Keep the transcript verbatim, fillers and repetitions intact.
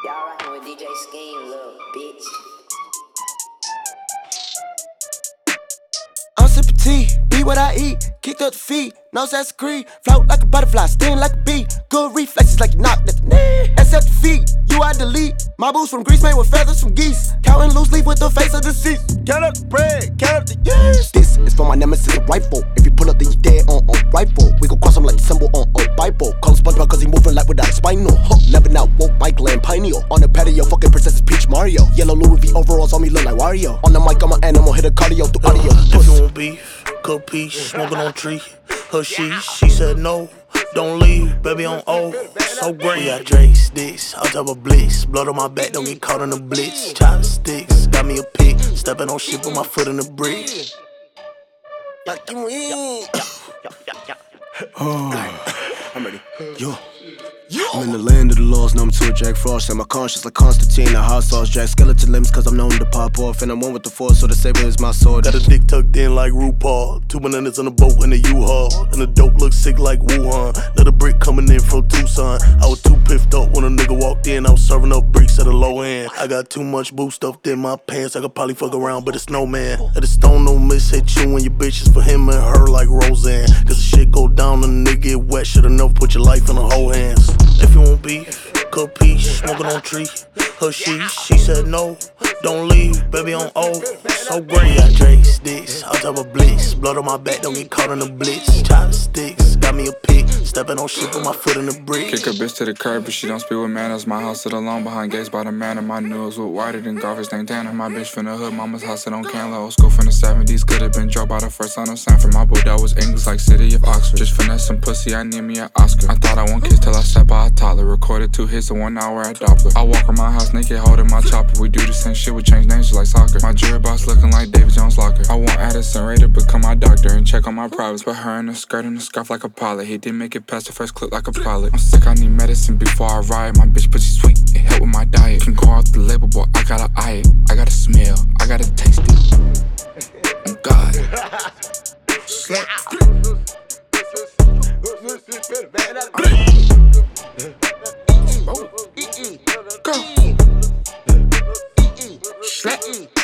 Y'all rockin' with D J Scheme, little bitch. I'm sippin' tea, eat what I eat, kicked up the feet, no sense creed, float like a butterfly, sting like a bee, good reflexes like you knocked at the knee. Accept defeat, you I delete, my boots from Greece made with feathers from geese, counting loose leaf with the face of deceased. Count up the bread, count up the years. This is for my nemesis, a rifle. If you pull up, then you dead on on rifle. We gon' cross him like the symbol on on Bible. Call him SpongeBob cause he moving like without a spinal. Huh, living out woke Michael and Pineal. On the patio, fucking Princess Peach Mario. Yellow Louis V overalls on me look like Wario. On the mic, I'm an animal, hit a cardio through audio. If you want beef, cook peace, smoking on tree. Her she, she said no, don't leave, baby on O. So great. We got Drake sticks, on top of blitz. Blood on my back, don't get caught in the blitz. Chopsticks, got me a pick. Stepping on shit with my foot in the brick. Oh, I'm ready. Yo. I'm in the land of the lost, number two, Jack Frost. And my conscience like Constantine, a hot sauce, Jack. Skeleton limbs, cause I'm known to pop off. And I'm one with the force, so the saber is my sword. Got a dick tucked in like RuPaul. Two bananas on a boat in a U-Haul. And the dope looks sick like Wuhan. Another brick coming in from Tucson. I was too piffed up when a nigga walked in. I was serving up bricks at a low end. I got too much boost stuffed in my pants. I could probably fuck around, but it's no man. At the stone, no miss hit you and your bitches for him and her like Roseanne. Cause the shit go down and the nigga get wet. Should've never put your life in the whole hands. If you want beef, cook peace, smoking on tree. Her she, she said no, don't leave, baby on O. So great. Got Drake sticks, on top of blitz. Blood on my back, don't get caught in the blitz. Chopsticks, got me a pick. Stepping on shit with my foot in the brick. Kick a bitch to the curb, but she don't speak with manners. My house sit alone behind gates by the manor. My nose look whiter than garbage named Tanner. My bitch from the hood, mama's house sit on Canla. Old school from the seventies, could've been dropped by the first son of Sanford. My boy that was English like City of Oxford. Just finesse some pussy, I need me an Oscar. I thought I won't kiss till I sat by a toddler. Recorded two hits in one hour at Doppler. I walk around my house naked, holding my chopper. We do the same shit, we change names just like soccer. My jewelry box looking like David Jones Locker. I want Addison Ray to become my doctor and check on my privates. Put her in a skirt and a scarf like a pilot. He didn't make it past the first clip like a pilot. I'm sick, I need medicine before I ride. My bitch pussy sweet, it help with my diet. Can go off the label, boy, I gotta eye it. I gotta smell, I gotta taste it. Oh God. Slap. Go. Slap.